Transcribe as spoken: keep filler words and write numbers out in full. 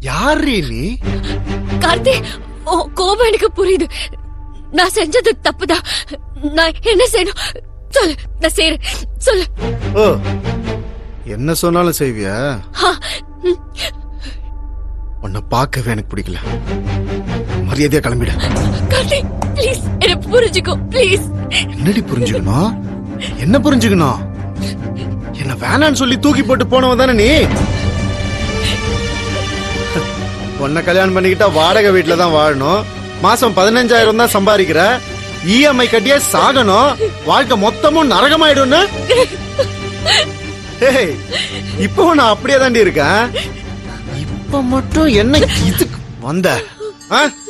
யாரு நீ? கார்த்தி, கோபம் எனக்கு புரியுது. நான் செஞ்சது தப்புதான். நான் என்ன செய்யணும் சொல்லு, நான் செய்யறேன் சொல்லு. ஓ, என்ன சொன்னாலும் செய்வியா? உன்னை பார்க்கவே எனக்கு பிடிக்கல. மரியாதையா கிளம்பிட. கார்த்தி ப்ளீஸ் என்ன புரிஞ்சுக்கோ ப்ளீஸ். என்னடி புரிஞ்சுக்கணும்? என்ன புரிஞ்சுக்கணும்? என்ன வேணான்னு சொல்லி தூக்கி போட்டு போனவ தானே நீ? உன்னை கல்யாணம் பண்ணிக்கிட்டா வாடகை வீட்டுல தான் வாழணும். மாசம் பதினஞ்சாயிரம் தான் சம்பாதிக்கிற. இஎம்ஐ கட்டியே சாகணும். வாழ்க்கை மொத்தமும் நரகமாயிடும். இப்பவும் நான் அப்படியே தாண்டி இருக்கேன். இப்ப மட்டும் என்ன இதுக்கு வந்த?